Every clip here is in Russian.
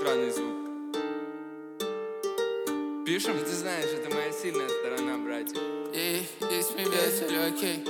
сраный звук. Пишем? Ты знаешь, это моя сильная сторона, братья. И здесь мне весело, окей.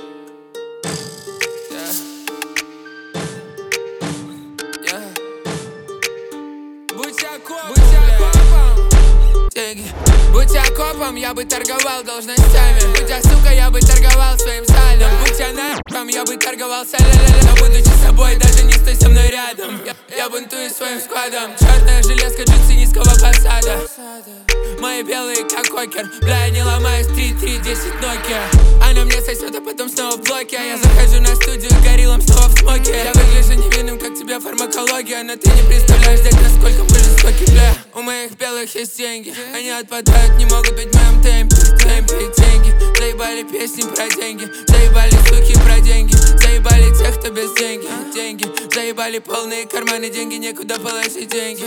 Будь окопом, деньги. Будь окопом, я бы торговал должностями. Будь я сука, я бы торговал своим сталем. Будь я нахуй, я бы торговал саля-ля-ля. Но будучи собой, даже не стой со мной рядом. Я бунтую своим складом. Черная железка, джинсы низкого посада. Мои белые как кокер. Бля, я не ломаюсь, 3-3-10 Nokia. Она мне сосет, а потом снова в блоке. А я захожу на студию с гориллом снова в смоке. Я выгляжу невинным, как тебе фармакология. Но ты не представляешь, дядь, насколько мы жестоки, бля. У моих белых есть деньги. Они отпадают, не могут быть в моем темпе. Деньги. Заебали песни про деньги. Заебали суки про деньги. Заебали тех, кто без деньги. Заебали полные карманы, деньги, некуда положить деньги.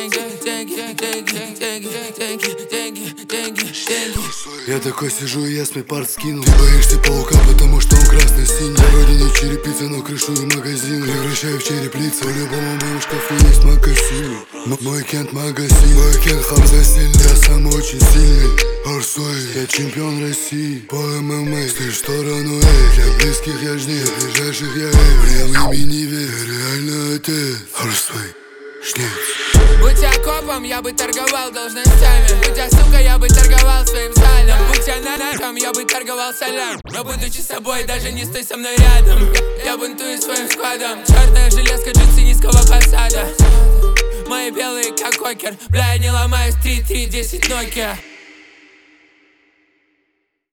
Я такой сижу, и я смейпарт скинул. Ты боишься паука, потому что он красно-синий. Я вроде не черепица, но крышую магазин. Превращаю в череп лица. По-любому в моем шкафу есть магазин. Мой кент магазин. Мой кент Хамза сильный. Я сам очень сильный. Арсой, я чемпион России по ММА. Ты в сторону, для близких я жди, для ближайших я время не верю, реально это Арсой, шнец. Будь я копом, я бы торговал должностями. Будь я сука, я бы торговал своим сталем. Будь я нахом, я бы торговал солям. Но будучи собой, даже не стой со мной рядом. Я бунтую своим складом. Черная железка, джинсы низкого посада. Мои белые как кокер. Бля, я не ломаюсь, 3-3-10 Nokia.